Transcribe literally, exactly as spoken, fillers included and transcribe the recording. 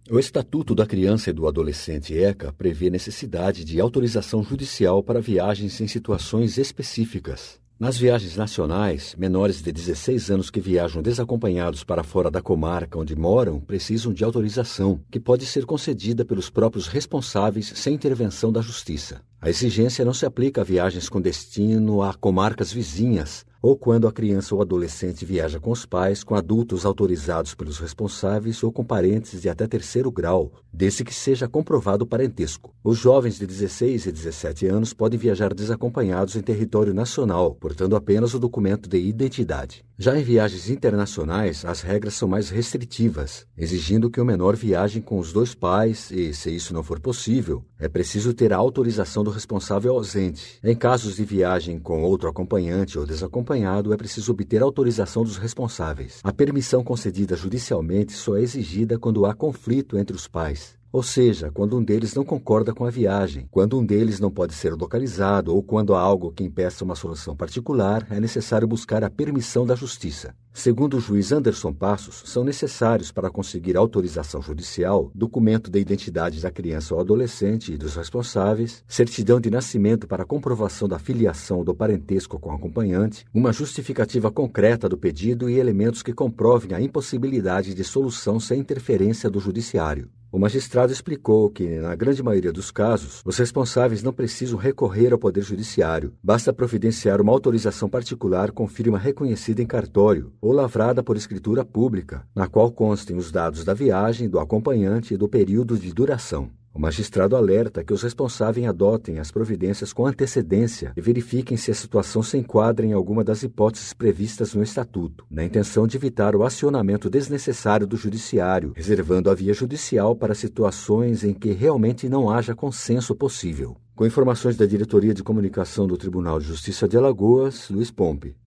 O Estatuto da Criança e do Adolescente ECA prevê necessidade de autorização judicial para viagens em situações específicas. Nas viagens nacionais, menores de dezesseis anos que viajam desacompanhados para fora da comarca onde moram precisam de autorização, que pode ser concedida pelos próprios responsáveis sem intervenção da Justiça. A exigência não se aplica a viagens com destino a comarcas vizinhas, ou quando a criança ou adolescente viaja com os pais, com adultos autorizados pelos responsáveis ou com parentes de até terceiro grau, desde que seja comprovado o parentesco. Os jovens de dezesseis e dezessete anos podem viajar desacompanhados em território nacional, portando apenas o documento de identidade. Já em viagens internacionais, as regras são mais restritivas, exigindo que o menor viaje com os dois pais e, se isso não for possível, é preciso ter a autorização do responsável ausente. Em casos de viagem com outro acompanhante ou desacompanhado, é preciso obter autorização dos responsáveis. A permissão concedida judicialmente só é exigida quando há conflito entre os pais. Ou seja, quando um deles não concorda com a viagem, quando um deles não pode ser localizado ou quando há algo que impeça uma solução particular, é necessário buscar a permissão da Justiça. Segundo o juiz Anderson Passos, são necessários para conseguir autorização judicial documento de identidade da criança ou adolescente e dos responsáveis, certidão de nascimento para comprovação da filiação ou do parentesco com o acompanhante, uma justificativa concreta do pedido e elementos que comprovem a impossibilidade de solução sem interferência do judiciário. O magistrado explicou que, na grande maioria dos casos, os responsáveis não precisam recorrer ao Poder Judiciário. Basta providenciar uma autorização particular com firma reconhecida em cartório ou lavrada por escritura pública, na qual constem os dados da viagem, do acompanhante e do período de duração. O magistrado alerta que os responsáveis adotem as providências com antecedência e verifiquem se a situação se enquadra em alguma das hipóteses previstas no Estatuto, na intenção de evitar o acionamento desnecessário do Judiciário, reservando a via judicial para situações em que realmente não haja consenso possível. Com informações da Diretoria de Comunicação do Tribunal de Justiça de Alagoas, Luiz Pompe.